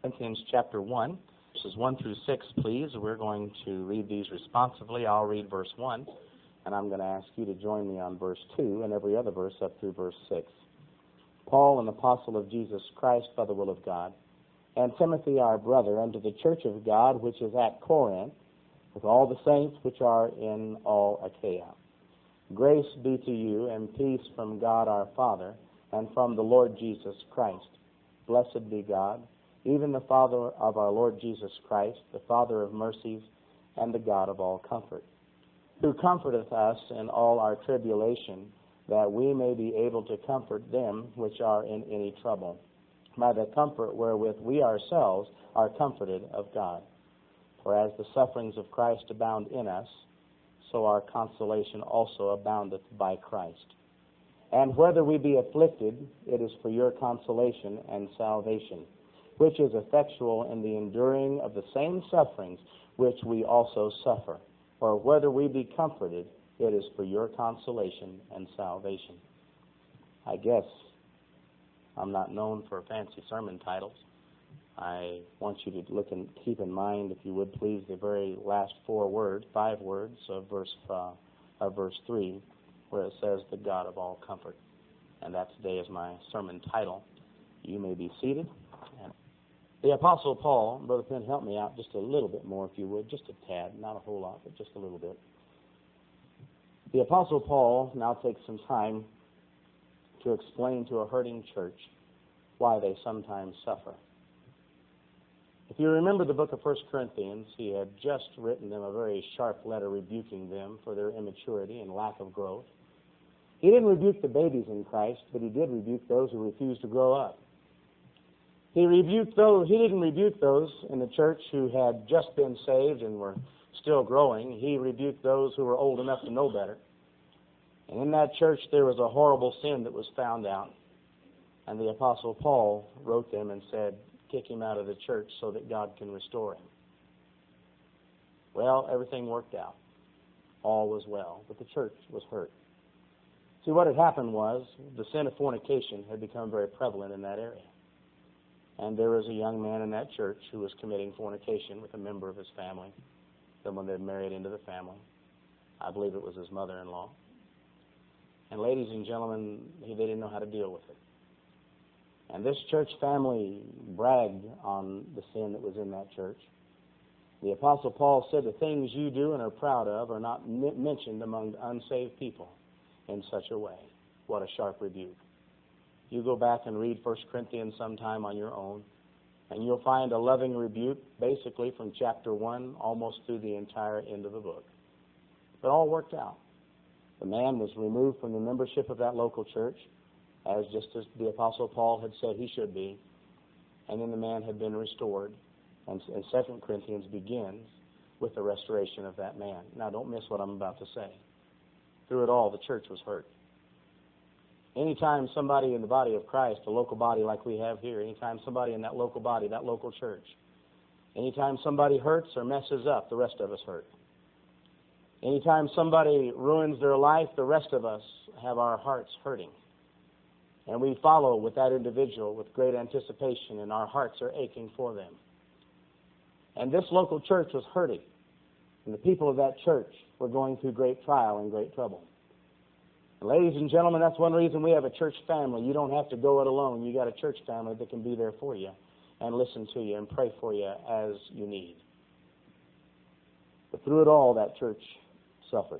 Corinthians chapter 1, verses 1 through 6, please. We're going to read these responsively. I'll read verse 1, and I'm going to ask you to join me on verse 2 and every other verse up through verse 6. Paul, an apostle of Jesus Christ by the will of God, and Timothy, our brother, unto the church of God which is at Corinth, with all the saints which are in all Achaia. Grace be to you and peace from God our Father and from the Lord Jesus Christ. Blessed be God, even the Father of our Lord Jesus Christ, the Father of mercies, and the God of all comfort, who comforteth us in all our tribulation, that we may be able to comfort them which are in any trouble, by the comfort wherewith we ourselves are comforted of God. For as the sufferings of Christ abound in us, so our consolation also aboundeth by Christ. And whether we be afflicted, it is for your consolation and salvation, which is effectual in the enduring of the same sufferings which we also suffer. Or whether we be comforted, it is for your consolation and salvation. I guess I'm not known for fancy sermon titles. I want you to look and keep in mind, if you would please, the very last five words of verse 3, where it says, the God of all comfort. And that today is my sermon title. You may be seated. The Apostle Paul, Brother Penn, help me out just a little bit more, if you would, just a tad, not a whole lot, but just a little bit. The Apostle Paul now takes some time to explain to a hurting church why they sometimes suffer. If you remember the book of 1 Corinthians, he had just written them a very sharp letter rebuking them for their immaturity and lack of growth. He didn't rebuke the babies in Christ, but he did rebuke those who refused to grow up. He didn't rebuke those in the church who had just been saved and were still growing. He rebuked those who were old enough to know better. And in that church there was a horrible sin that was found out. And the Apostle Paul wrote them and said, kick him out of the church so that God can restore him. Well, everything worked out. All was well, but the church was hurt. See, what had happened was the sin of fornication had become very prevalent in that area. And there was a young man in that church who was committing fornication with a member of his family, someone that had married into the family. I believe it was his mother-in-law. And ladies and gentlemen, they didn't know how to deal with it. And this church family bragged on the sin that was in that church. The Apostle Paul said the things you do and are proud of are not mentioned among unsaved people in such a way. What a sharp rebuke. You go back and read 1 Corinthians sometime on your own, and you'll find a loving rebuke basically from chapter 1 almost through the entire end of the book. But all worked out. The man was removed from the membership of that local church, just as the Apostle Paul had said he should be, and then the man had been restored. And 2 Corinthians begins with the restoration of that man. Now, don't miss what I'm about to say. Through it all, the church was hurt. Anytime somebody in the body of Christ, a local body like we have here, anytime somebody in that local body, that local church, anytime somebody hurts or messes up, the rest of us hurt. Anytime somebody ruins their life, the rest of us have our hearts hurting. And we follow with that individual with great anticipation, and our hearts are aching for them. And this local church was hurting. And the people of that church were going through great trial and great trouble. And ladies and gentlemen, that's one reason we have a church family. You don't have to go it alone. You got a church family that can be there for you and listen to you and pray for you as you need. But through it all, that church suffered.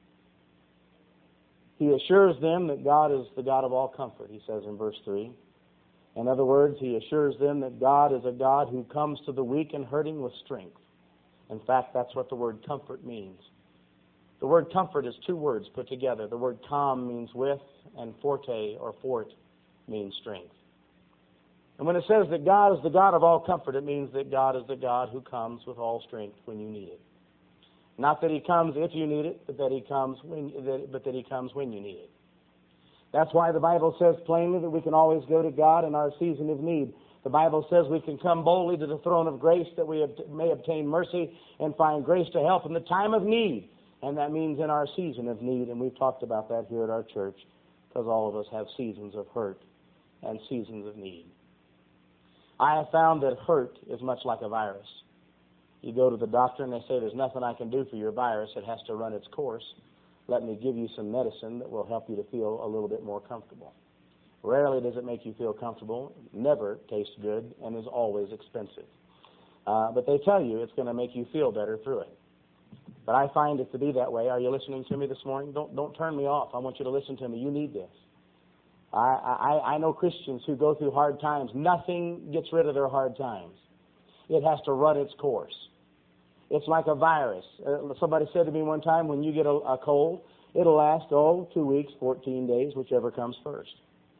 He assures them that God is the God of all comfort, he says in verse 3. In other words, he assures them that God is a God who comes to the weak and hurting with strength. In fact, that's what the word comfort means. The word comfort is two words put together. The word com means with, and forte or fort means strength. And when it says that God is the God of all comfort, it means that God is the God who comes with all strength when you need it. Not that he comes if you need it, but that he comes when you need it. That's why the Bible says plainly that we can always go to God in our season of need. The Bible says we can come boldly to the throne of grace that we may obtain mercy and find grace to help in the time of need. And that means in our season of need. And we've talked about that here at our church, because all of us have seasons of hurt and seasons of need. I have found that hurt is much like a virus. You go to the doctor and they say, there's nothing I can do for your virus. It has to run its course. Let me give you some medicine that will help you to feel a little bit more comfortable. Rarely does it make you feel comfortable, never tastes good, and is always expensive. But they tell you it's going to make you feel better through it. But I find it to be that way. Are you listening to me this morning? Don't turn me off. I want you to listen to me. You need this. I know Christians who go through hard times. Nothing gets rid of their hard times. It has to run its course. It's like a virus. Somebody said to me one time, when you get a cold, it'll last, 2 weeks, 14 days, whichever comes first.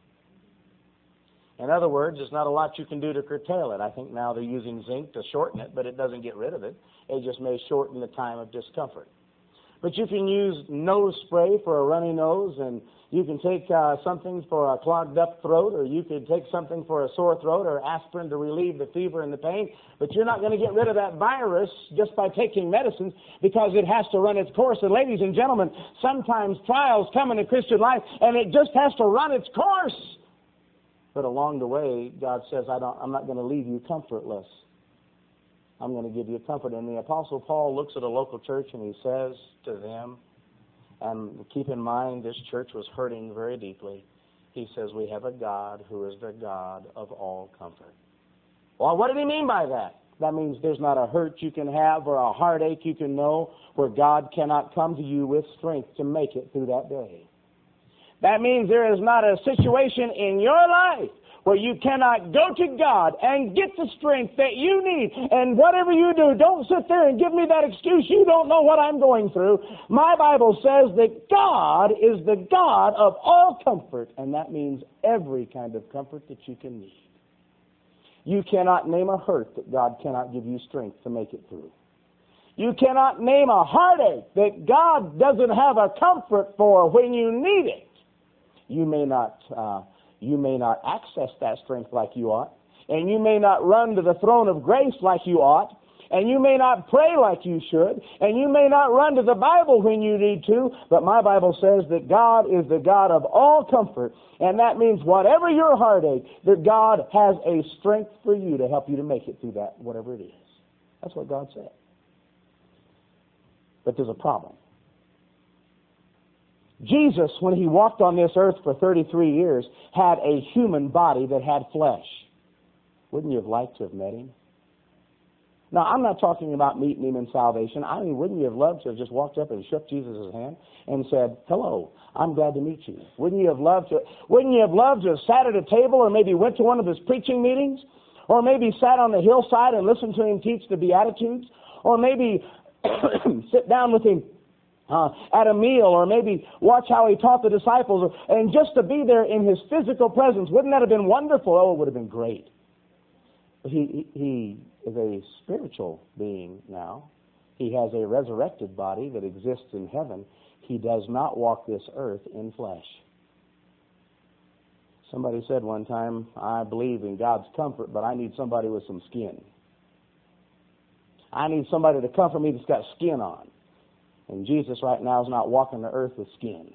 In other words, there's not a lot you can do to curtail it. I think now they're using zinc to shorten it, but it doesn't get rid of it. It just may shorten the time of discomfort. But you can use nose spray for a runny nose, and you can take something for a clogged up throat, or you could take something for a sore throat, or aspirin to relieve the fever and the pain. But you're not going to get rid of that virus just by taking medicines, because it has to run its course. And ladies and gentlemen, sometimes trials come in a Christian life, and it just has to run its course. But along the way, God says, I'm not going to leave you comfortless. I'm going to give you comfort. And the Apostle Paul looks at a local church and he says to them, and keep in mind this church was hurting very deeply, he says, we have a God who is the God of all comfort. Well, what did he mean by that? That means there's not a hurt you can have or a heartache you can know where God cannot come to you with strength to make it through that day. That means there is not a situation in your life where you cannot go to God and get the strength that you need. And whatever you do, don't sit there and give me that excuse. You don't know what I'm going through. My Bible says that God is the God of all comfort, and that means every kind of comfort that you can need. You cannot name a hurt that God cannot give you strength to make it through. You cannot name a heartache that God doesn't have a comfort for when you need it. You may not access that strength like you ought, and you may not run to the throne of grace like you ought, and you may not pray like you should, and you may not run to the Bible when you need to, but my Bible says that God is the God of all comfort, and that means whatever your heartache, that God has a strength for you to help you to make it through that, whatever it is. That's what God said. But there's a problem. Jesus, when he walked on this earth for 33 years, had a human body that had flesh. Wouldn't you have liked to have met him? Now, I'm not talking about meeting him in salvation. I mean, wouldn't you have loved to have just walked up and shook Jesus' hand and said, hello, I'm glad to meet you? Wouldn't you have loved to have sat at a table or maybe went to one of his preaching meetings? Or maybe sat on the hillside and listened to him teach the Beatitudes? Or maybe sit down with him at a meal, or maybe watch how he taught the disciples, and just to be there in his physical presence? Wouldn't that have been wonderful? Oh, it would have been great. But he is a spiritual being now. He has a resurrected body that exists in heaven. He does not walk this earth in flesh. Somebody said one time, I believe in God's comfort, but I need somebody with some skin. I need somebody to comfort me that's got skin on. And Jesus right now is not walking the earth with skin.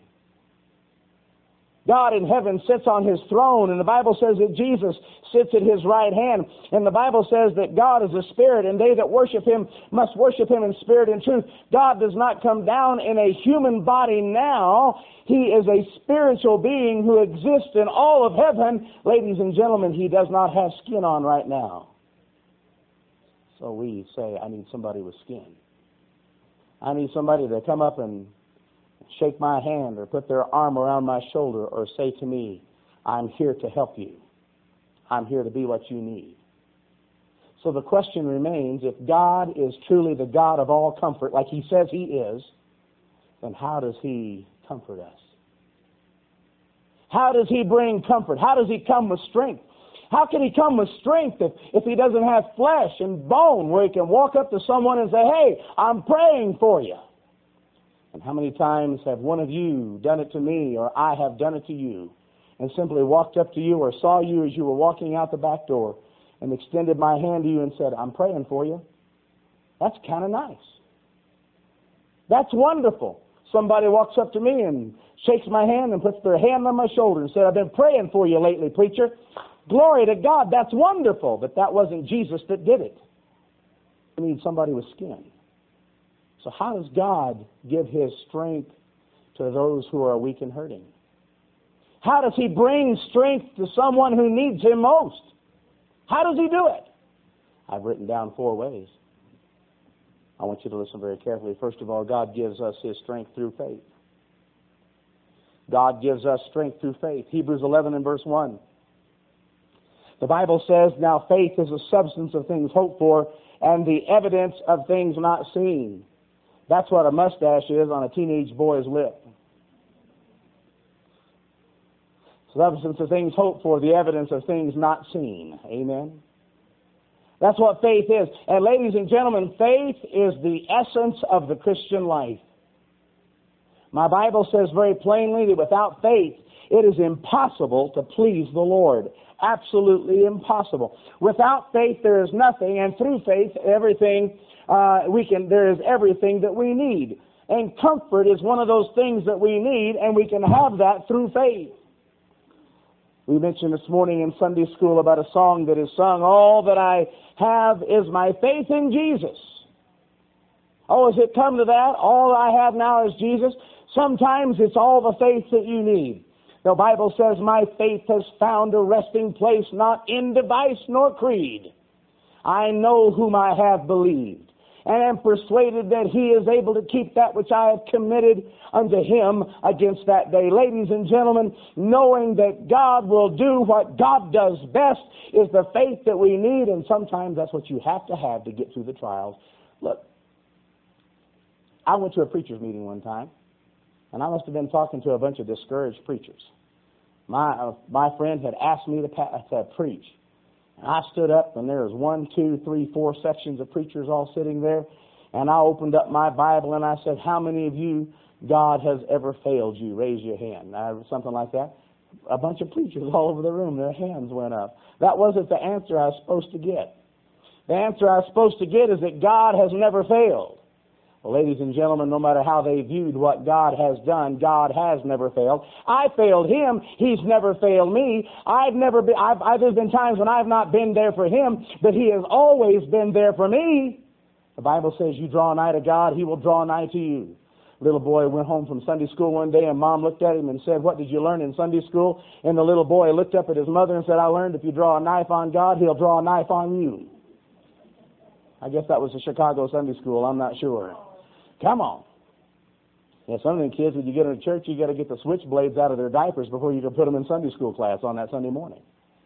God in heaven sits on his throne, and the Bible says that Jesus sits at his right hand. And the Bible says that God is a spirit, and they that worship him must worship him in spirit and truth. God does not come down in a human body now. He is a spiritual being who exists in all of heaven. Ladies and gentlemen, he does not have skin on right now. So we say, I need somebody with skin. I need somebody to come up and shake my hand or put their arm around my shoulder or say to me, I'm here to help you. I'm here to be what you need. So the question remains, if God is truly the God of all comfort, like he says he is, then how does he comfort us? How does he bring comfort? How does he come with strength? How can he come with strength if he doesn't have flesh and bone where he can walk up to someone and say, hey, I'm praying for you? And how many times have one of you done it to me, or I have done it to you, and simply walked up to you or saw you as you were walking out the back door and extended my hand to you and said, I'm praying for you? That's kind of nice. That's wonderful. Somebody walks up to me and shakes my hand and puts their hand on my shoulder and said, I've been praying for you lately, preacher. Glory to God, that's wonderful, but that wasn't Jesus that did it. We need somebody with skin. So how does God give His strength to those who are weak and hurting? How does He bring strength to someone who needs Him most? How does He do it? I've written down 4 ways. I want you to listen very carefully. First of all, God gives us His strength through faith. God gives us strength through faith. Hebrews 11 and verse 1. The Bible says, now faith is the substance of things hoped for and the evidence of things not seen. That's what a mustache is on a teenage boy's lip. Substance of things hoped for, the evidence of things not seen. Amen? That's what faith is. And ladies and gentlemen, faith is the essence of the Christian life. My Bible says very plainly that without faith, it is impossible to please the Lord. Absolutely impossible. Without faith, there is nothing, and through faith, everything there is everything that we need. And comfort is one of those things that we need, and we can have that through faith. We mentioned this morning in Sunday school about a song that is sung, all that I have is my faith in Jesus. Oh, has it come to that? All I have now is Jesus? Sometimes it's all the faith that you need. The Bible says, my faith has found a resting place, not in device nor creed. I know whom I have believed, and am persuaded that He is able to keep that which I have committed unto Him against that day. Ladies and gentlemen, knowing that God will do what God does best is the faith that we need, and sometimes that's what you have to get through the trials. Look, I went to a preacher's meeting one time, and I must have been talking to a bunch of discouraged preachers. My friend had asked me to preach. And I stood up, and there was 1, 2, 3, 4 sections of preachers all sitting there. And I opened up my Bible, and I said, how many of you God has ever failed you? Raise your hand. Something like that. A bunch of preachers all over the room, their hands went up. That wasn't the answer I was supposed to get. The answer I was supposed to get is that God has never failed. Well, ladies and gentlemen, no matter how they viewed what God has done, God has never failed. I failed Him. He's never failed me. There's been times when I've not been there for Him, but He has always been there for me. The Bible says you draw nigh to God, He will draw nigh to you. Little boy went home from Sunday school one day, and Mom looked at him and said, what did you learn in Sunday school? And the little boy looked up at his mother and said, I learned if you draw a knife on God, He'll draw a knife on you. I guess that was a Chicago Sunday school. I'm not sure. Come on. Yeah, some of the kids, when you get into church, you got to get the switchblades out of their diapers before you can put them in Sunday school class on that Sunday morning.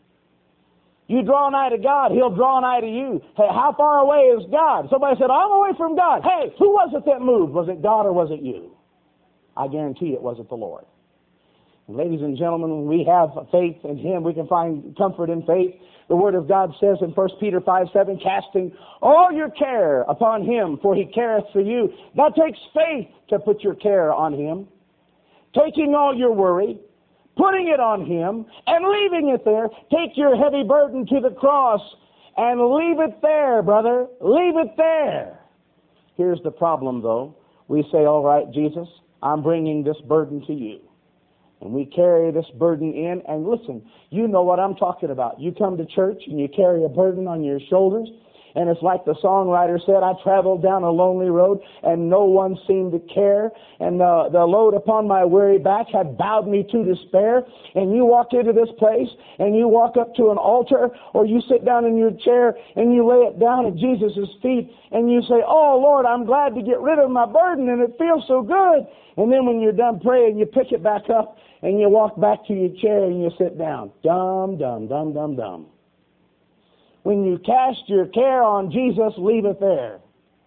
You draw nigh to God, He'll draw nigh to you. Hey, how far away is God? Somebody said, I'm away from God. Hey, who was it that moved? Was it God or was it you? I guarantee it wasn't the Lord. And ladies and gentlemen, when we have faith in Him, we can find comfort in faith. The Word of God says in 1 Peter 5:7, casting all your care upon Him, for He careth for you. That takes faith to put your care on Him. Taking all your worry, putting it on Him, and leaving it there. Take your heavy burden to the cross and leave it there, brother. Leave it there. Here's the problem, though. We say, all right, Jesus, I'm bringing this burden to you. And we carry this burden in, and listen, you know what I'm talking about. You come to church and you carry a burden on your shoulders, and it's like the songwriter said, I traveled down a lonely road, and no one seemed to care, and the load upon my weary back had bowed me to despair. And you walk into this place, and you walk up to an altar, or you sit down in your chair, and you lay it down at Jesus' feet, and you say, oh, Lord, I'm glad to get rid of my burden, and it feels so good. And then when you're done praying, you pick it back up, and you walk back to your chair, and you sit down. Dumb, dumb, dumb, dumb, dumb. When you cast your care on Jesus, leave it there.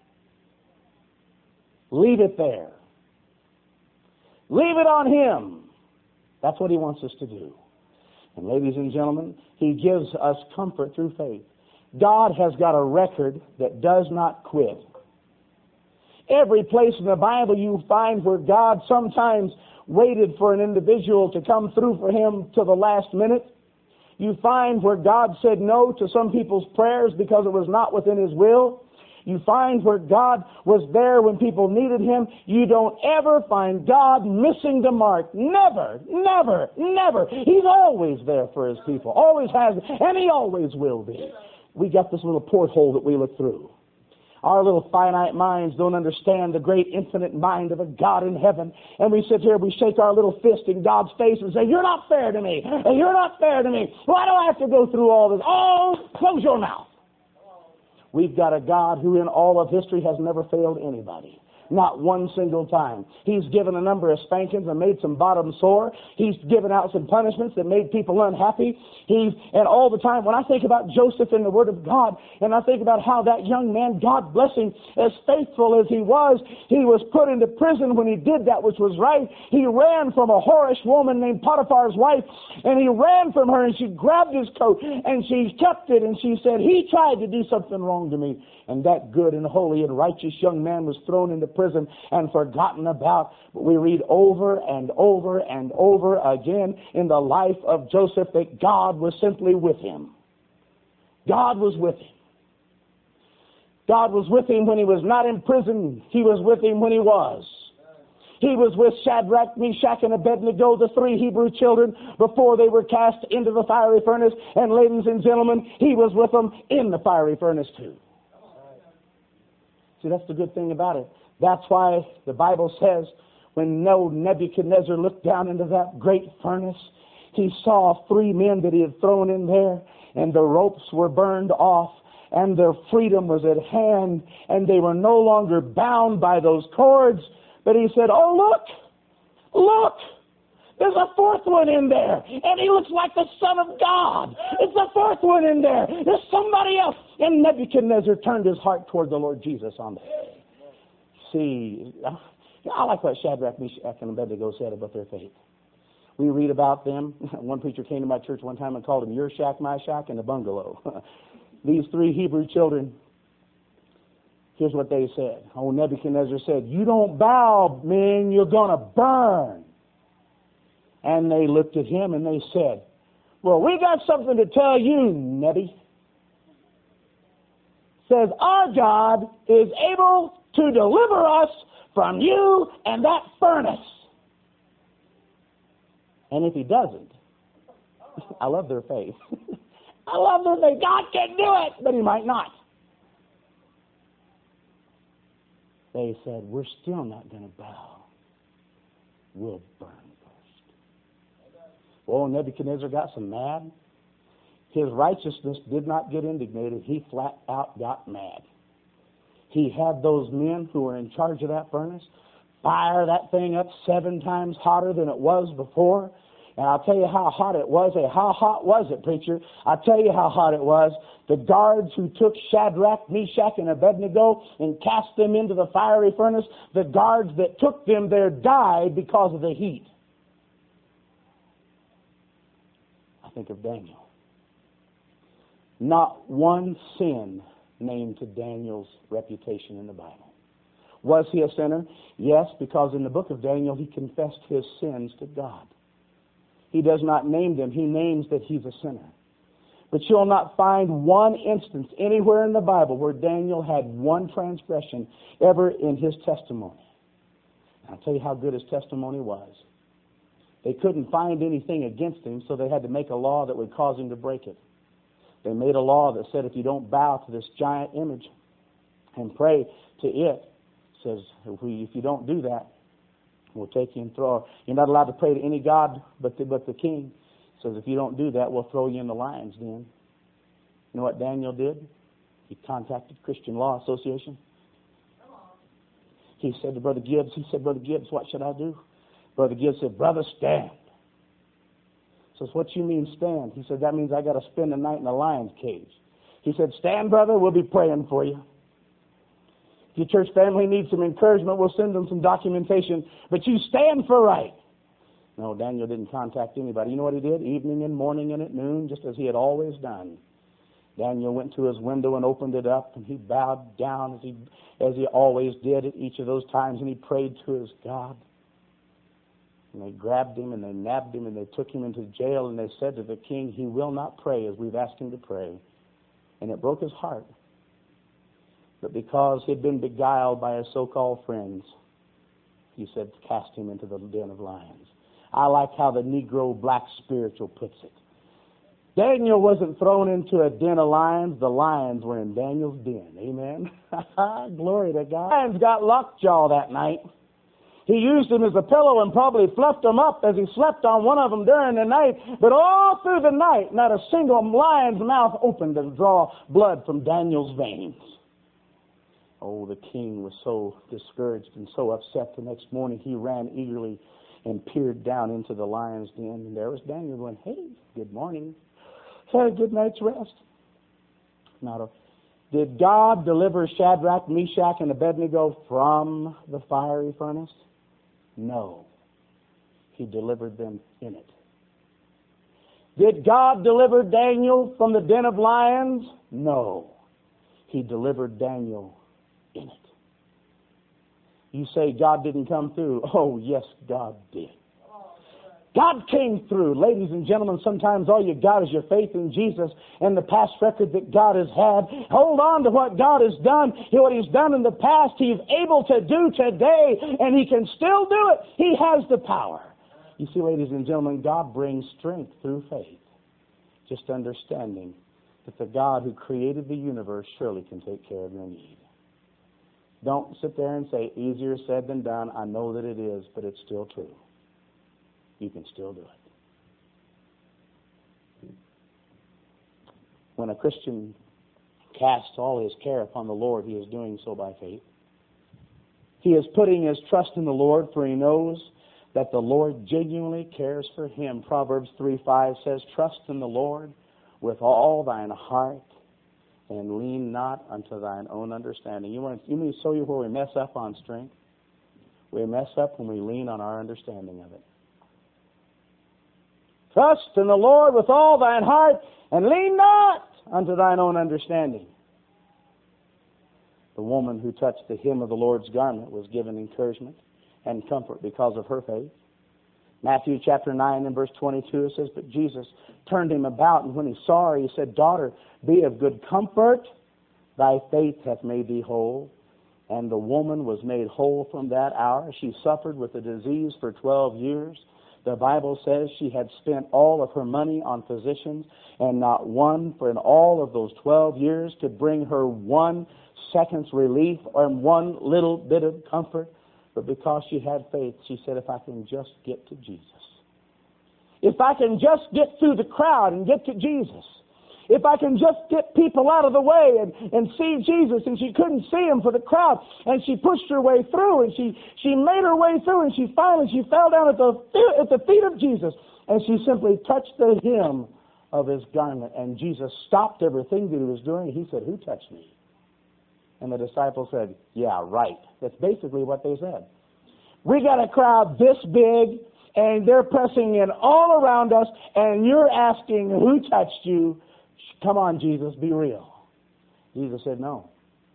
Leave it there. Leave it on Him. That's what He wants us to do. And ladies and gentlemen, He gives us comfort through faith. God has got a record that does not quit. Every place in the Bible you find where God sometimes waited for an individual to come through for him to the last minute. You find where God said no to some people's prayers because it was not within His will. You find where God was there when people needed Him. You don't ever find God missing the mark. Never, never, never. He's always there for His people. Always has, and He always will be. We got this little porthole that we look through. Our little finite minds don't understand the great infinite mind of a God in heaven. And we sit here, we shake our little fist in God's face and say, you're not fair to me. And you're not fair to me. Why do I have to go through all this? Oh, close your mouth. We've got a God who in all of history has never failed anybody. Not one single time. He's given a number of spankings and made some bottoms sore. He's given out some punishments that made people unhappy. And all the time, when I think about Joseph in the Word of God, and I think about how that young man, God bless him, as faithful as he was put into prison when he did that which was right. He ran from a whorish woman named Potiphar's wife, and he ran from her, and she grabbed his coat, and she kept it, and she said, he tried to do something wrong to me. And that good and holy and righteous young man was thrown into prison and forgotten about. But we read over and over and over again in the life of Joseph that God was simply with him. God was with him. God was with him when he was not in prison. He was with him when he was. He was with Shadrach, Meshach, and Abednego, the three Hebrew children, before they were cast into the fiery furnace. And ladies and gentlemen, he was with them in the fiery furnace too. See, that's the good thing about it. That's why the Bible says when Nebuchadnezzar looked down into that great furnace, he saw three men that he had thrown in there, and the ropes were burned off, and their freedom was at hand, and they were no longer bound by those cords. But he said, oh, look, there's a fourth one in there, and he looks like the Son of God. It's the fourth one in there. There's somebody else. And Nebuchadnezzar turned his heart toward the Lord Jesus on that day. See, I like what Shadrach, Meshach, and Abednego said about their faith. We read about them. One preacher came to my church one time and called them your shack, my shack, and a bungalow. These three Hebrew children, here's what they said. Oh, Nebuchadnezzar said, you don't bow, man, you're going to burn. And they looked at him and they said, well, we got something to tell you, Nebi. Says, our God is able to deliver us from you and that furnace. And if he doesn't, I love their faith. I love their faith. God can do it, but he might not. They said, we're still not going to bow. We'll burn first. Well, Nebuchadnezzar got so mad. His righteousness did not get indignated. He flat out got mad. He had those men who were in charge of that furnace fire that thing up 7 times hotter than it was before. And I'll tell you how hot it was. Hey, how hot was it, preacher? I'll tell you how hot it was. The guards who took Shadrach, Meshach, and Abednego and cast them into the fiery furnace, the guards that took them there died because of the heat. I think of Daniel. Not one sin named to Daniel's reputation in the Bible. Was he a sinner? Yes, because in the book of Daniel he confessed his sins to God. He does not name them. He names that he's a sinner. But you'll not find one instance anywhere in the Bible where Daniel had one transgression ever in his testimony. I'll tell you how good his testimony was. They couldn't find anything against him, so they had to make a law that would cause him to break it. They made a law that said if you don't bow to this giant image and pray to it, says if you don't do that, we'll take you and throw. You're not allowed to pray to any god but the king. Says if you don't do that, we'll throw you in the lion's den. You know what Daniel did? He contacted Christian Law Association. He said to Brother Gibbs, Brother Gibbs, what should I do? Brother Gibbs said, brother, stand. Says, what you mean stand? He said, that means I got to spend the night in a lion's cage. He said, stand, brother, we'll be praying for you. If your church family needs some encouragement, we'll send them some documentation. But you stand for right. No, Daniel didn't contact anybody. You know what he did? Evening and morning and at noon, just as he had always done. Daniel went to his window and opened it up, and he bowed down as he always did at each of those times, and he prayed to his God. And they grabbed him and they nabbed him and they took him into jail, and they said to the king, he will not pray as we've asked him to pray. And it broke his heart. But because he'd been beguiled by his so-called friends, he said, cast him into the den of lions. I like how the Negro black spiritual puts it. Daniel wasn't thrown into a den of lions. The lions were in Daniel's den. Amen. Glory to God. Lions got lockjaw that night. He used him as a pillow and probably fluffed him up as he slept on one of them during the night. But all through the night, not a single lion's mouth opened to draw blood from Daniel's veins. Oh, the king was so discouraged and so upset. The next morning, he ran eagerly and peered down into the lion's den. And there was Daniel going, hey, good morning. Had a good night's rest. Did God deliver Shadrach, Meshach, and Abednego from the fiery furnace? No. He delivered them in it. Did God deliver Daniel from the den of lions? No. He delivered Daniel in it. You say God didn't come through. Oh, yes, God did. God came through. Ladies and gentlemen, sometimes all you got is your faith in Jesus and the past record that God has had. Hold on to what God has done. What He's done in the past, He's able to do today, and He can still do it. He has the power. You see, ladies and gentlemen, God brings strength through faith. Just understanding that the God who created the universe surely can take care of your need. Don't sit there and say, easier said than done. I know that it is, but it's still true. You can still do it. When a Christian casts all his care upon the Lord, he is doing so by faith. He is putting his trust in the Lord, for he knows that the Lord genuinely cares for him. Proverbs 3:5 says, trust in the Lord with all thine heart, and lean not unto thine own understanding. You mean to show you where we mess up on strength? We mess up when we lean on our understanding of it. Trust in the Lord with all thine heart, and lean not unto thine own understanding. The woman who touched the hem of the Lord's garment was given encouragement and comfort because of her faith. Matthew chapter 9 and verse 22, it says, but Jesus turned him about, and when he saw her, he said, daughter, be of good comfort. Thy faith hath made thee whole. And the woman was made whole from that hour. She suffered with the disease for 12 years. The Bible says she had spent all of her money on physicians, and not one for in all of those 12 years could bring her 1 second's relief or 1 little bit of comfort. But because she had faith, she said, if I can just get to Jesus. If I can just get through the crowd and get to Jesus. If I can just get people out of the way and see Jesus. And she couldn't see him for the crowd. And she pushed her way through, and she made her way through, and she fell down at the feet of Jesus. And she simply touched the hem of his garment. And Jesus stopped everything that he was doing. He said, who touched me? And the disciples said, yeah, right. That's basically what they said. We got a crowd this big, and they're pressing in all around us, and you're asking who touched you. Come on, Jesus, be real. Jesus said, no.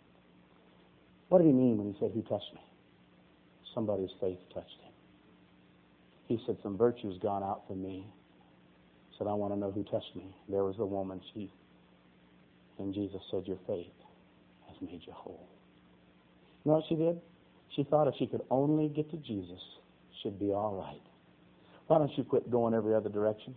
What did he mean when he said, who touched me? Somebody's faith touched him. He said, some virtue's gone out from me. He said, I want to know who touched me. There was the woman, and Jesus said, your faith has made you whole. You know what she did? She thought if she could only get to Jesus, she'd be all right. Why don't you quit going every other direction?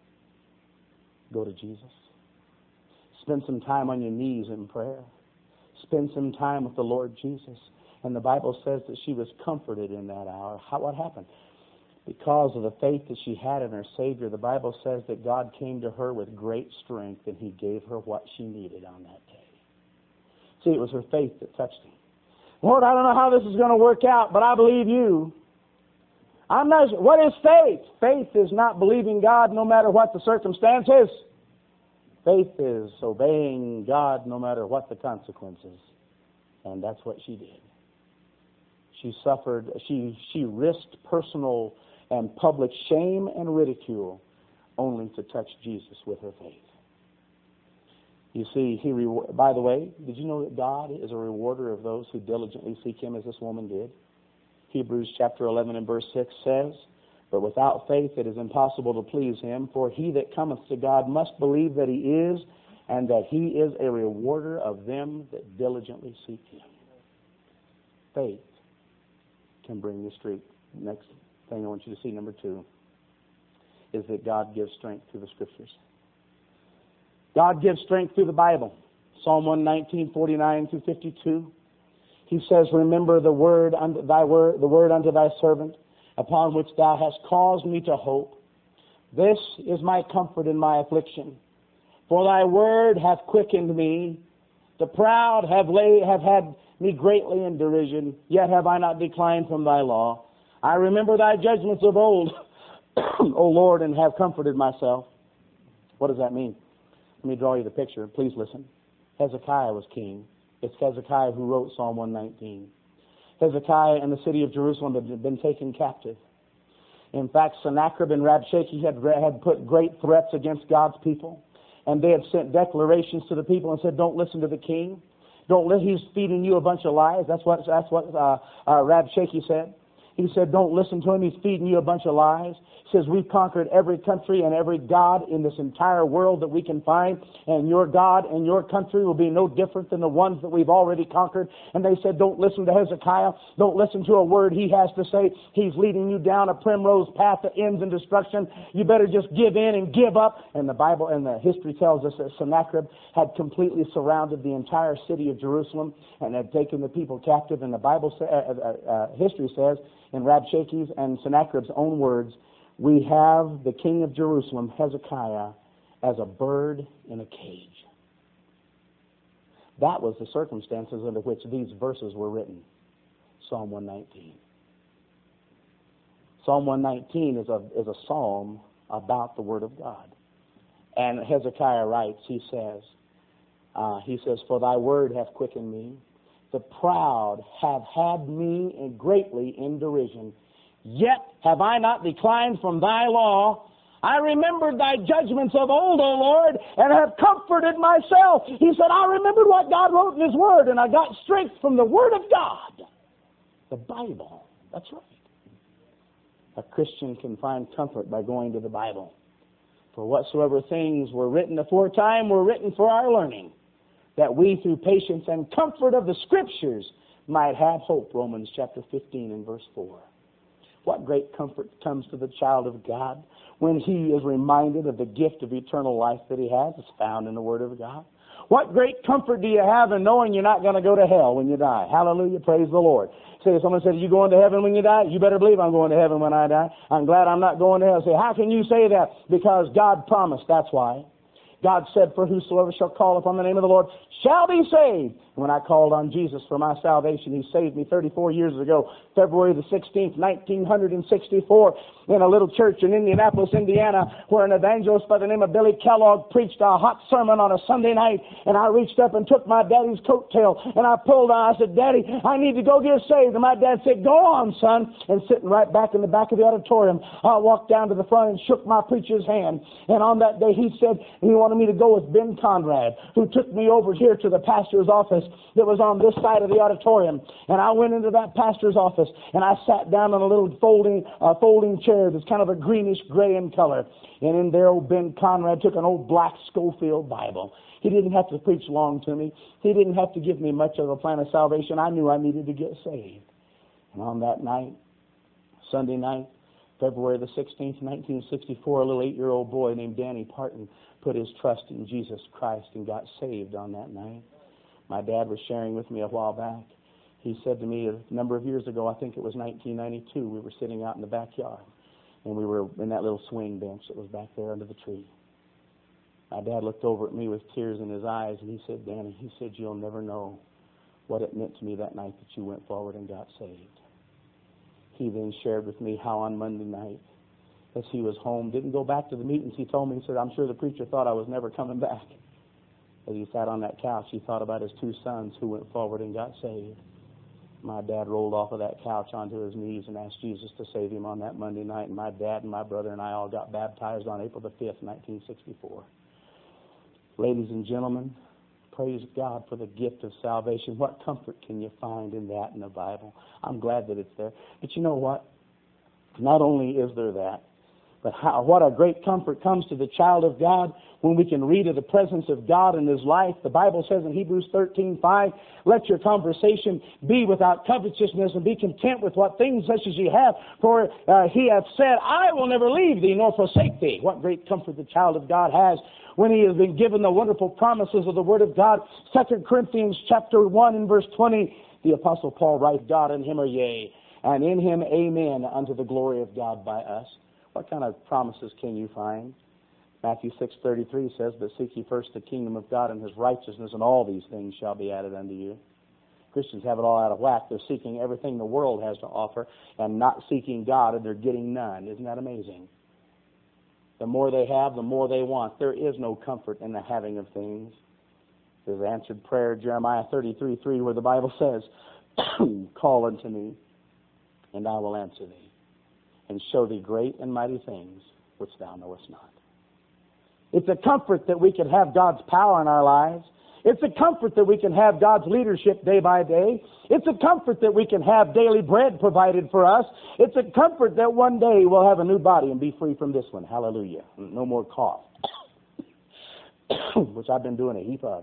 Go to Jesus. Spend some time on your knees in prayer. Spend some time with the Lord Jesus. And the Bible says that she was comforted in that hour. What happened? Because of the faith that she had in her Savior, the Bible says that God came to her with great strength, and He gave her what she needed on that day. See, it was her faith that touched Him. Lord, I don't know how this is going to work out, but I believe you. What is faith? Faith is not believing God no matter what the circumstances. Faith is obeying God no matter what the consequences. And that's what she did. She suffered, she risked personal and public shame and ridicule only to touch Jesus with her faith. You see, by the way, did you know that God is a rewarder of those who diligently seek Him as this woman did? Hebrews chapter 11 and verse 6 says, but without faith it is impossible to please Him, for he that cometh to God must believe that He is, and that He is a rewarder of them that diligently seek Him. Faith can bring you strength. Next thing I want you to see, number 2, is that God gives strength through the Scriptures. God gives strength through the Bible. Psalm 119, 49 through 52. He says, remember the word unto thy servant, upon which thou hast caused me to hope. This is my comfort in my affliction. For thy word hath quickened me. The proud have had me greatly in derision, yet have I not declined from thy law. I remember thy judgments of old, O Lord, and have comforted myself. What does that mean? Let me draw you the picture. Please listen. Hezekiah was king. It's Hezekiah who wrote Psalm 119. Hezekiah and the city of Jerusalem had been taken captive. In fact, Sennacherib and Rabshakeh had put great threats against God's people. And they had sent declarations to the people and said, don't listen to the king. He's feeding you a bunch of lies. That's what Rabshakeh said. He said, don't listen to him. He's feeding you a bunch of lies. He says, we've conquered every country and every god in this entire world that we can find. And your God and your country will be no different than the ones that we've already conquered. And they said, don't listen to Hezekiah. Don't listen to a word he has to say. He's leading you down a primrose path that ends in destruction. You better just give in and give up. And the Bible and the history tells us that Sennacherib had completely surrounded the entire city of Jerusalem and had taken the people captive. And the Bible history says, in Rabshakeh's and Sennacherib's own words, we have the king of Jerusalem, Hezekiah, as a bird in a cage. That was the circumstances under which these verses were written. Psalm 119. Psalm 119 is a psalm about the Word of God. And Hezekiah writes, he says, for thy word hath quickened me. The proud have had me greatly in derision. Yet have I not declined from thy law. I remembered thy judgments of old, O Lord, and have comforted myself. He said, I remembered what God wrote in His Word, and I got strength from the Word of God. The Bible. That's right. A Christian can find comfort by going to the Bible. For whatsoever things were written aforetime were written for our learning, that we through patience and comfort of the Scriptures might have hope. Romans chapter 15 and verse 4. What great comfort comes to the child of God when he is reminded of the gift of eternal life that he has. It's found in the Word of God. What great comfort do you have in knowing you're not going to go to hell when you die? Hallelujah, praise the Lord. Say, someone said, are you going to heaven when you die? You better believe I'm going to heaven when I die. I'm glad I'm not going to hell. Say, how can you say that? Because God promised, that's why. God said, for whosoever shall call upon the name of the Lord shall be saved. When I called on Jesus for my salvation, He saved me 34 years ago, February the 16th, 1964, in a little church in Indianapolis, Indiana, where an evangelist by the name of Billy Kellogg preached a hot sermon on a Sunday night. And I reached up and took my daddy's coattail, and I pulled on. I said, Daddy, I need to go get saved. And my dad said, go on, son. And sitting right back in the back of the auditorium, I walked down to the front and shook my preacher's hand. And on that day, he said he wanted me to go with Ben Conrad, who took me over here to the pastor's office that was on this side of the auditorium. And I went into that pastor's office, and I sat down on a little folding chair that's kind of a greenish gray in color. And in there, old Ben Conrad took an old black Schofield Bible. He didn't have to preach long to me. He didn't have to give me much of a plan of salvation. I knew I needed to get saved. And on that night, Sunday night, February the 16th, 1964, a little 8-year-old boy named Danny Parton put his trust in Jesus Christ and got saved on that night. My dad was sharing with me a while back. He said to me a number of years ago, I think it was 1992, we were sitting out in the backyard, and we were in that little swing bench that was back there under the tree. My dad looked over at me with tears in his eyes, and he said, Danny, he said, you'll never know what it meant to me that night that you went forward and got saved. He then shared with me how on Monday night, as he was home, didn't go back to the meetings. He told me, he said, I'm sure the preacher thought I was never coming back. As he sat on that couch, he thought about his 2 sons who went forward and got saved. My dad rolled off of that couch onto his knees and asked Jesus to save him on that Monday night. And my dad and my brother and I all got baptized on April the 5th, 1964. Ladies and gentlemen, praise God for the gift of salvation. What comfort can you find in that in the Bible? I'm glad that it's there. But you know what? Not only is there that, But what a great comfort comes to the child of God when we can read of the presence of God in his life. The Bible says in Hebrews 13:5, let your conversation be without covetousness, and be content with what things such as ye have. For he hath said, I will never leave thee nor forsake thee. What great comfort the child of God has when he has been given the wonderful promises of the Word of God. 2 Corinthians chapter 1 and verse 20, the Apostle Paul writes, God in him are yea, and in him amen, unto the glory of God by us. What kind of promises can you find? Matthew 6:33 says, but seek ye first the kingdom of God and his righteousness, and all these things shall be added unto you. Christians have it all out of whack. They're seeking everything the world has to offer and not seeking God, and they're getting none. Isn't that amazing? The more they have, the more they want. There is no comfort in the having of things. There's answered prayer, Jeremiah 33:3, where the Bible says, call unto me, and I will answer thee, and show thee great and mighty things which thou knowest not. It's a comfort that we can have God's power in our lives. It's a comfort that we can have God's leadership day by day. It's a comfort that we can have daily bread provided for us. It's a comfort that one day we'll have a new body and be free from this one. Hallelujah. No more cough, which I've been doing a heap of.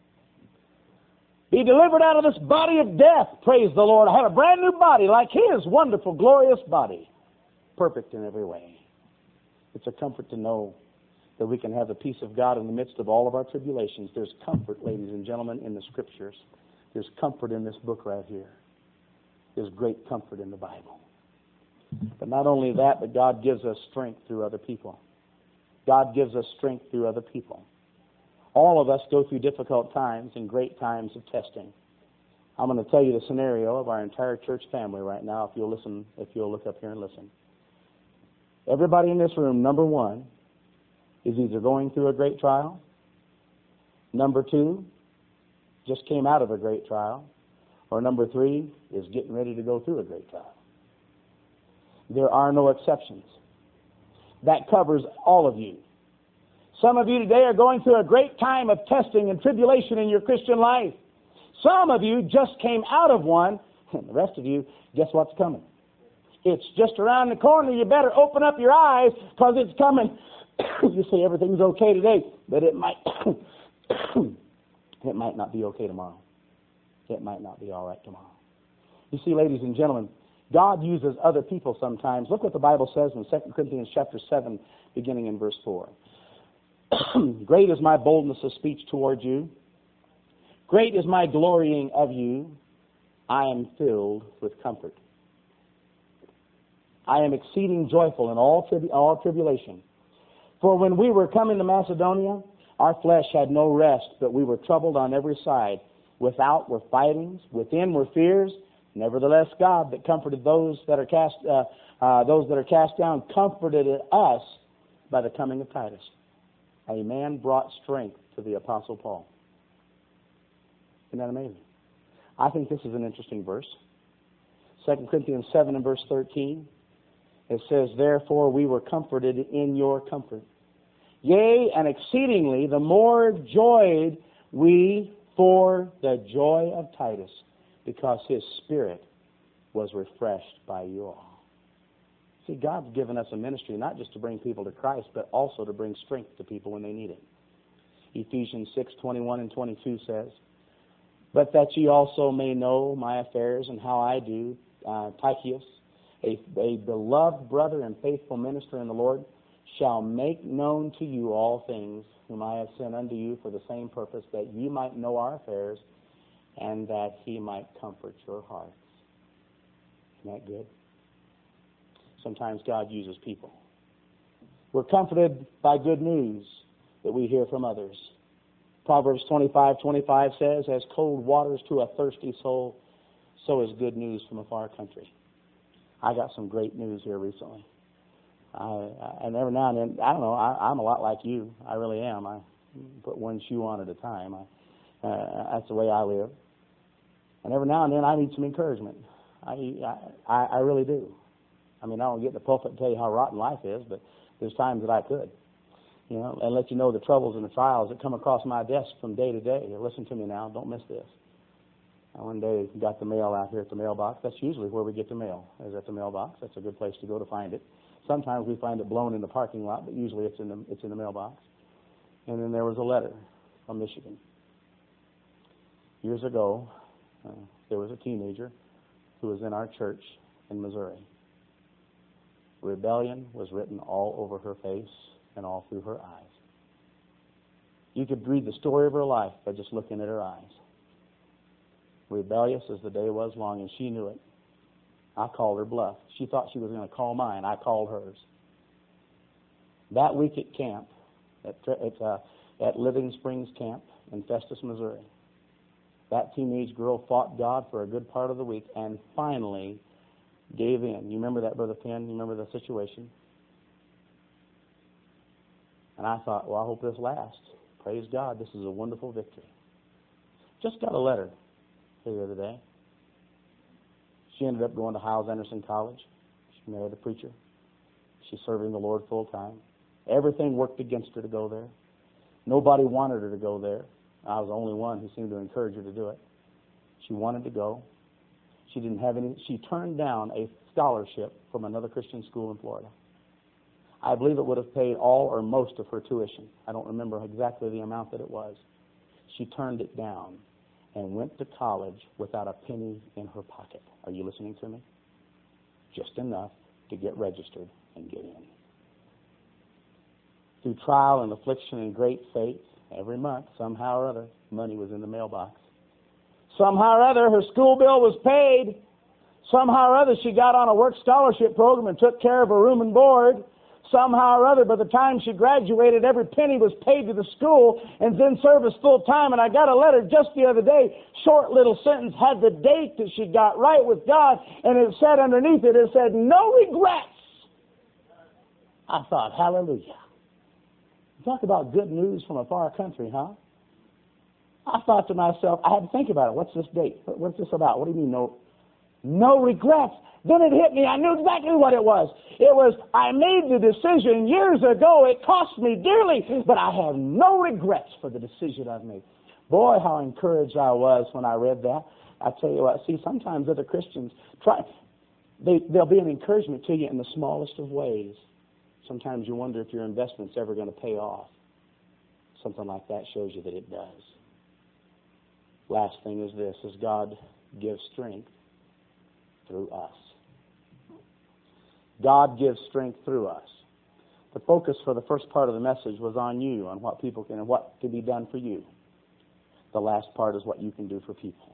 Be delivered out of this body of death. Praise the Lord. I have a brand new body like his wonderful, glorious body. Perfect in every way. It's a comfort to know that we can have the peace of God in the midst of all of our tribulations. There's comfort, ladies and gentlemen, in the Scriptures. There's comfort in this book right here. There's great comfort in the Bible. But not only that, but God gives us strength through other people. God gives us strength through other people. All of us go through difficult times and great times of testing. I'm going to tell you the scenario of our entire church family right now, if you'll look up here and listen. Everybody in this room, number one, is either going through a great trial, number two, just came out of a great trial, or number three, is getting ready to go through a great trial. There are no exceptions. That covers all of you. Some of you today are going through a great time of testing and tribulation in your Christian life. Some of you just came out of one, and the rest of you, guess what's coming? It's just around the corner. You better open up your eyes, because it's coming. You say everything's okay today, but it might not be okay tomorrow. It might not be all right tomorrow. You see, ladies and gentlemen, God uses other people sometimes. Look what the Bible says in 2 Corinthians chapter 7, beginning in verse 4. Great is my boldness of speech toward you. Great is my glorying of you. I am filled with comfort. I am exceeding joyful in all tribulation. For when we were coming to Macedonia, our flesh had no rest, but we were troubled on every side. Without were fightings, within were fears. Nevertheless, God, that comforted those that are cast down, comforted us by the coming of Titus. A man brought strength to the Apostle Paul. Isn't that amazing? I think this is an interesting verse. 2 Corinthians 7 and verse 13. It says, therefore we were comforted in your comfort. Yea, and exceedingly the more joyed we for the joy of Titus, because his spirit was refreshed by you all. See, God's given us a ministry not just to bring people to Christ, but also to bring strength to people when they need it. Ephesians 6:21 and 22 says, but that ye also may know my affairs and how I do, Tychicus, a beloved brother and faithful minister in the Lord, shall make known to you all things, whom I have sent unto you for the same purpose, that ye might know our affairs, and that he might comfort your hearts. Isn't that good? Sometimes God uses people. We're comforted by good news that we hear from others. Proverbs 25:25 says, as cold waters to a thirsty soul, so is good news from a far country. I got some great news here recently. And every now and then, I don't know, I'm a lot like you. I really am. I put one shoe on at a time. That's the way I live. And every now and then I need some encouragement. I really do. I mean, I don't get in the pulpit and tell you how rotten life is, but there's times that I could. You know, and let you know the troubles and the trials that come across my desk from day to day. Listen to me now. Don't miss this. I one day got the mail out here at the mailbox. That's usually where we get the mail, is at the mailbox. That's a good place to go to find it. Sometimes we find it blown in the parking lot, but usually it's in the mailbox. And then there was a letter from Michigan. Years ago, there was a teenager who was in our church in Missouri. Rebellion was written all over her face and all through her eyes. You could read the story of her life by just looking at her eyes. Rebellious as the day was long, and she knew it. I called her bluff. She thought she was going to call mine. I called hers. That week at camp, at Living Springs Camp in Festus, Missouri, that teenage girl fought God for a good part of the week and finally gave in. You remember that, Brother Penn? You remember the situation? And I thought, well, I hope this lasts. Praise God, this is a wonderful victory. Just got a letter the other day. She ended up going to Hyles-Anderson College. She married a preacher. She's serving the Lord full time. Everything worked against her to go there. Nobody wanted her to go there. I was the only one who seemed to encourage her to do it. She wanted to go. She didn't have any. She turned down a scholarship from another Christian school in Florida. I believe it would have paid all or most of her tuition. I don't remember exactly the amount that it was. She turned it down and went to college without a penny in her pocket. Are you listening to me? Just enough to get registered and get in. Through trial and affliction and great faith, every month, somehow or other, money was in the mailbox. Somehow or other, her school bill was paid. Somehow or other, she got on a work scholarship program and took care of her room and board. Somehow or other, by the time she graduated, every penny was paid to the school and then service full time. And I got a letter just the other day, short little sentence, had the date that she got right with God, and it said underneath it, it said, no regrets. I thought, hallelujah. Talk about good news from a far country, huh? I thought to myself, I had to think about it. What's this date? What's this about? What do you mean no regrets? Then it hit me. I knew exactly what it was. It was, I made the decision years ago. It cost me dearly, but I have no regrets for the decision I've made. Boy, how encouraged I was when I read that. I tell you what, see, sometimes other Christians, they'll be an encouragement to you in the smallest of ways. Sometimes you wonder if your investment's ever going to pay off. Something like that shows you that it does. Last thing is this, is God gives strength through us. God gives strength through us. The focus for the first part of the message was on you, on what people can and what can be done for you. The last part is what you can do for people.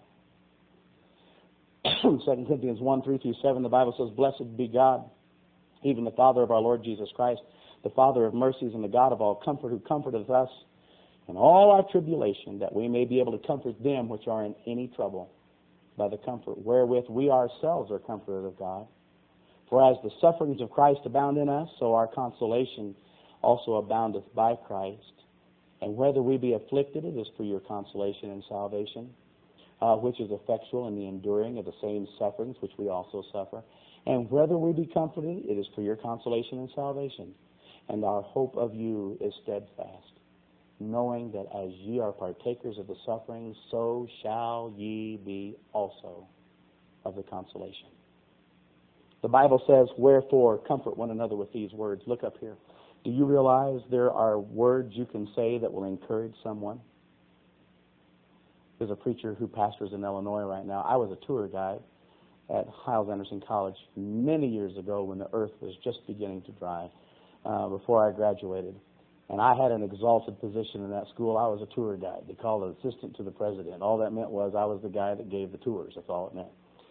2 Corinthians 1:3-7, the Bible says, blessed be God, even the Father of our Lord Jesus Christ, the Father of mercies and the God of all comfort, who comforteth us in all our tribulation, that we may be able to comfort them which are in any trouble, by the comfort wherewith we ourselves are comforted of God. For as the sufferings of Christ abound in us, so our consolation also aboundeth by Christ. And whether we be afflicted, it is for your consolation and salvation, which is effectual in the enduring of the same sufferings which we also suffer. And whether we be comforted, it is for your consolation and salvation. And our hope of you is steadfast, knowing that as ye are partakers of the sufferings, so shall ye be also of the consolation. The Bible says, wherefore comfort one another with these words. Look up here. Do you realize there are words you can say that will encourage someone? There's a preacher who pastors in Illinois right now. I was a tour guide at Hyles-Anderson College many years ago when the earth was just beginning to dry, before I graduated. And I had an exalted position in that school. I was a tour guide. They called it assistant to the president. All that meant was I was the guy that gave the tours. That's all it meant.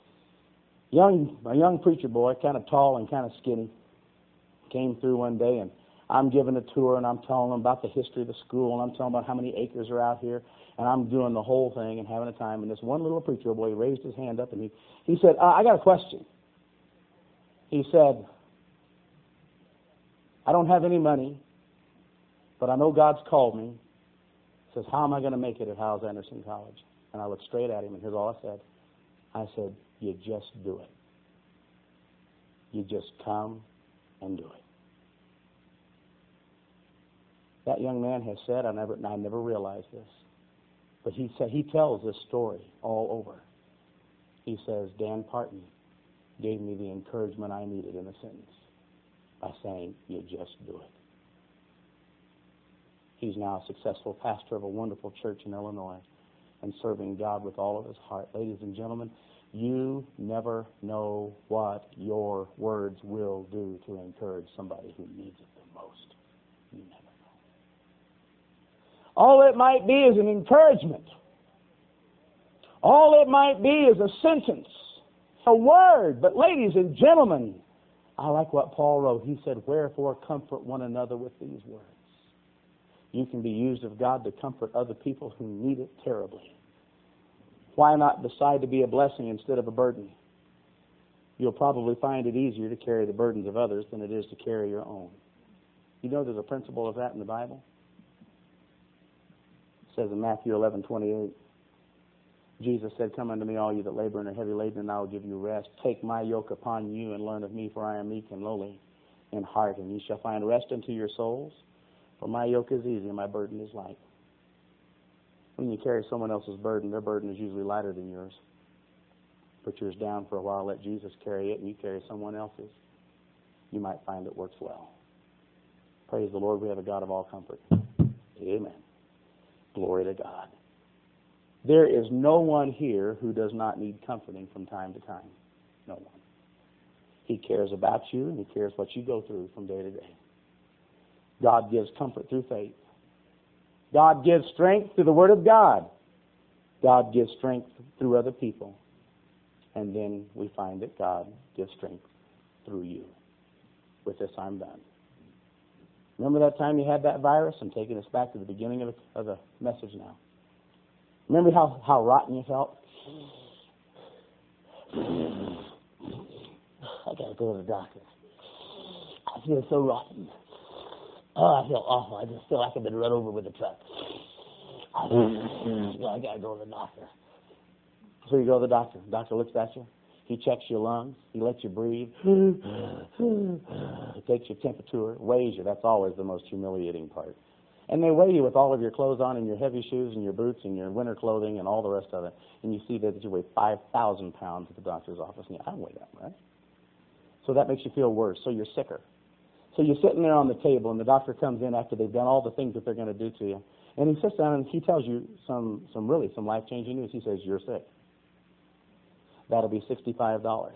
A young preacher boy, kind of tall and kind of skinny, came through one day, and I'm giving a tour, and I'm telling them about the history of the school, and I'm telling them about how many acres are out here, and I'm doing the whole thing and having a time. And this one little preacher boy raised his hand up, and he said, I got a question. He said, I don't have any money, but I know God's called me. He says, how am I going to make it at Hyles-Anderson College? And I looked straight at him, and here's all I said. I said, you just do it. You just come and do it. That young man has said, I never realized this, but he tells this story all over. He says, Dan Parton gave me the encouragement I needed in a sentence. by saying, you just do it. He's now a successful pastor of a wonderful church in Illinois and serving God with all of his heart. Ladies and gentlemen, you never know what your words will do to encourage somebody who needs it the most. You never know. All it might be is an encouragement. All it might be is a sentence, a word. But ladies and gentlemen, I like what Paul wrote. He said, wherefore comfort one another with these words. You can be used of God to comfort other people who need it terribly. Why not decide to be a blessing instead of a burden? You'll probably find it easier to carry the burdens of others than it is to carry your own. You know there's a principle of that in the Bible? It says in Matthew 11:28, Jesus said, come unto me, all you that labor and are heavy laden, and I will give you rest. Take my yoke upon you and learn of me, for I am meek and lowly in heart, and ye shall find rest unto your souls. For my yoke is easy and my burden is light. When you carry someone else's burden, their burden is usually lighter than yours. Put yours down for a while, let Jesus carry it, and you carry someone else's. You might find it works well. Praise the Lord, we have a God of all comfort. Amen. Glory to God. There is no one here who does not need comforting from time to time. No one. He cares about you, and he cares what you go through from day to day. God gives comfort through faith. God gives strength through the Word of God. God gives strength through other people. And then we find that God gives strength through you. With this, I'm done. Remember that time you had that virus? I'm taking us back to the beginning of the message now. Remember how rotten you felt? I got to go to the doctor. I feel so rotten. Oh, I feel awful. I just feel like I've been run over with a truck. I got to go to the doctor. So you go to the doctor. The doctor looks at you. He checks your lungs. He lets you breathe. He takes your temperature, weighs you. That's always the most humiliating part. And they weigh you with all of your clothes on and your heavy shoes and your boots and your winter clothing and all the rest of it. And you see that you weigh 5,000 pounds at the doctor's office. And I don't weigh that much. So that makes you feel worse. So you're sicker. So you're sitting there on the table, and the doctor comes in after they've done all the things that they're going to do to you. And he sits down and he tells you some life-changing news. He says, you're sick. That'll be $65.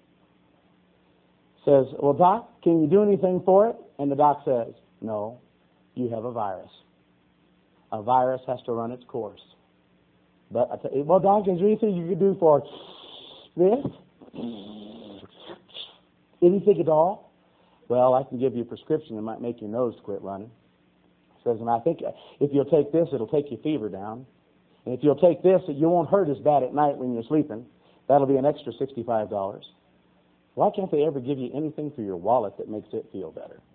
Says, well, Doc, can you do anything for it? And the doc says, no, you have a virus. A virus has to run its course. But I tell you, well, Doc, is there anything you can do for this? Anything at all? Well, I can give you a prescription that might make your nose quit running. Says, and I think if you'll take this, it'll take your fever down. And if you'll take this, you won't hurt as bad at night when you're sleeping. That'll be an extra $65. Why can't they ever give you anything through your wallet that makes it feel better?